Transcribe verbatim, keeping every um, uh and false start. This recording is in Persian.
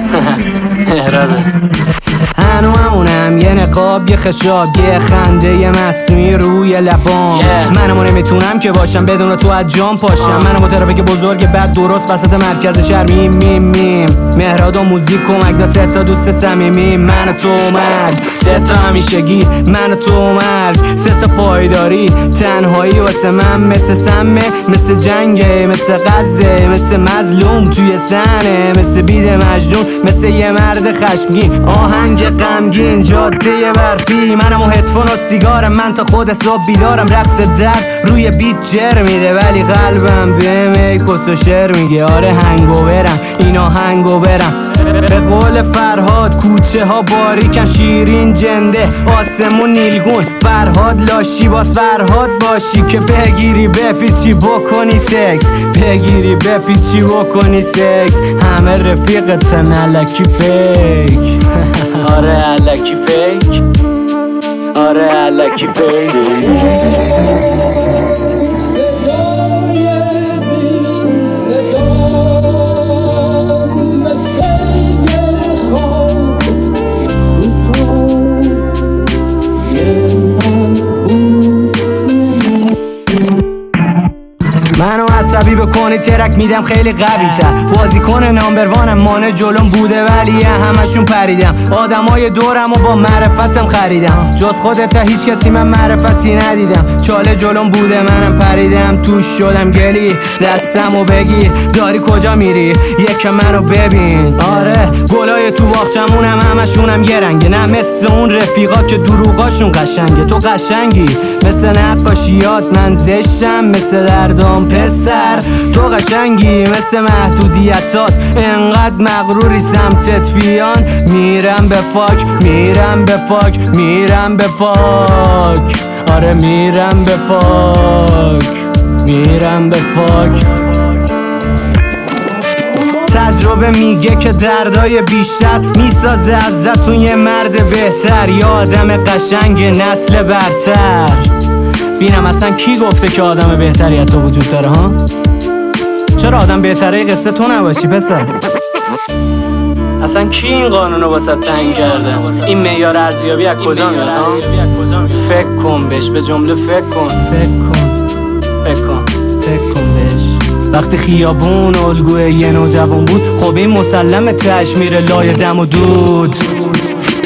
مهراده هنو همونم، یه نقاب، یه خشاب، یه خنده، یه مصنوعی روی لبام. yeah. منمو نمیتونم که باشم بدون تو از جام پاشم. uh. منمو ترافیک بزرگ بعد درست وسط مرکز شهر میم میم میم. مهراد و موزیک کمک دا سه تا دوست صمیمی. من و تو مرگ، سه تا همیشگی. من و تو مرگ، سه تا پایداری. تنهایی واسه من مثل سمه، مثل جنگه، مثل غزه، مثل مظلوم توی سنه، مثل بید مجنون، مثل یه مرد خشمگین. آهنگ غمگین، جاده برفی. منم و هدفون و سیگارم، من تا خود صبح بیدارم. رقص درد روی بیت جر میده ولی قلبم به می کس و شعر میگه. آره هنگو برم، اینا هنگو برم. به قول فرهاد کوچه ها باریکن، شیرین جنده، آسمون نیلگون. فرهاد لاشی باز فرهاد باشی که بگیری بپیچی بکنی سکس، بگیری بپیچی بکنی سکس. همه رفیقتن الکی فیک. آره الکی فیک، آره الکی فیک. منو عصبی بکنی ترک میدم خیلی قوی تر. بازیکن نامبروانم، مانع جلوم بوده ولی همشون پریدم. آدمای دورم و با معرفتم خریدم، جز خودت تا هیچ کسی من معرفتی ندیدم. چاله جلوم بوده منم پریدم، توش شدم گلی. دستمو بگیر داری کجا میری، یک منو ببین. آره گلای تو باغچمونم همشونم یه رنگه، نه مثل اون رفیقا که دروغاشون قشنگه. تو قشنگی مثل نقاشیات، من زشتم مثل دردام پسر. تو قشنگی مثل محدودیتات، انقدر مغروری سمتت بیان. میرم به فاک، میرم به فاک، میرم به فاک. آره میرم به فاک، میرم به فاک. تجربه میگه که دردای بیشتر میسازه ازتون یه مرد بهتر، یه آدم قشنگ نسل برتر. بینم اصلا کی گفته که آدم بهتری از تو وجود داره ها؟ چرا آدم بهتره قصه تو نباشی پسر؟ اصلا کی این قانونو واسه تعیین کرده؟ این معیار ارزیابی از کجا میاد ها؟ فکر کن بهش، به جمله فکر کن. فکر کن فکر کن فکر کن بهش. وقتی خیابون الگوی یه نوجوان بود، خب این مسلم تشمیر لای دم و دود.